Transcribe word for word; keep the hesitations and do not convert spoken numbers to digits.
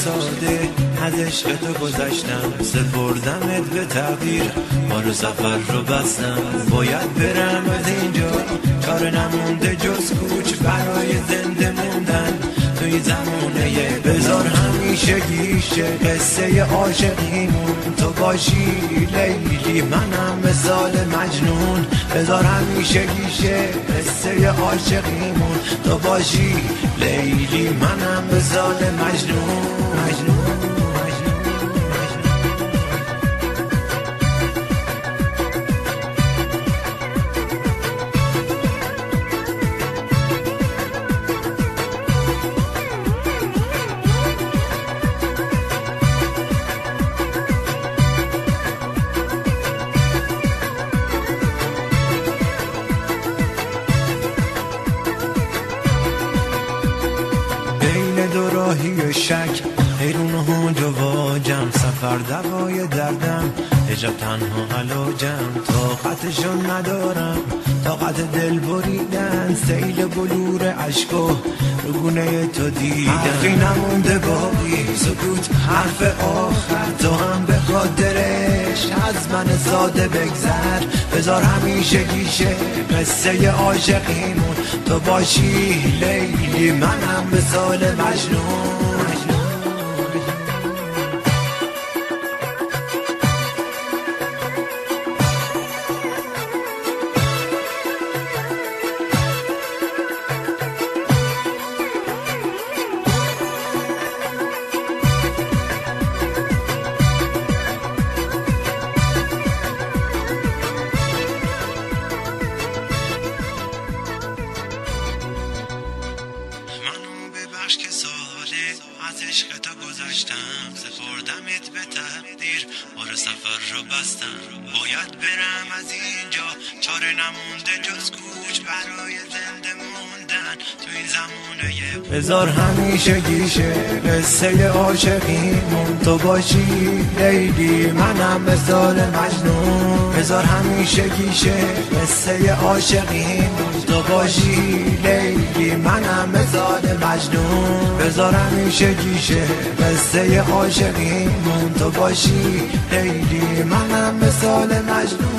ساده از عشق تو گذشتم، سپردمت به تقدیر، ما رو سفر رو بستم. باید برم از اینجا، کار نمونده جز کوچ برای زنده موندن توی زمونه. بذار همیشه گیشه قصه عاشقیمون تو باشی لیلی، منم مثال مجنون. بذار همیشه گیشه قصه عاشقیمون تو باشی لیلی، منم مثال مجنون مجنون. دوراهی شک حیرون و جواجم، سفر دوای دردم، حجاب تنها علاجم. طاقتشو ندارم، طاقت دل بریدن، سیل بلور عشقو رگونه تو دیدم. حرفی نمونده باقی، سکوت حرف آخر، تو هم به خاطرش از من ساده بگذر. بذار همیشه گیشه قصه عاشقیمون تو باشی لیلی، منم مثال مجنون. که ساله از عشق تو گذشتم، سپردمت به تقدیر، بار سفر رو بستم. باید برم از اینجا، چاره نمونده جز کوچ برای زنده موندن تو این زمونه. بذار همیشه گیشه قصه عاشقیمون تو باشی لیلی، منم مثال مجنون. بذار همیشه گیشه قصه عاشقیمون تو باشی لیلی، منم مثال مجنون. بذار همیشه گیشه قصه عاشقیمون تو باشی لیلی، منم مثال مجنون.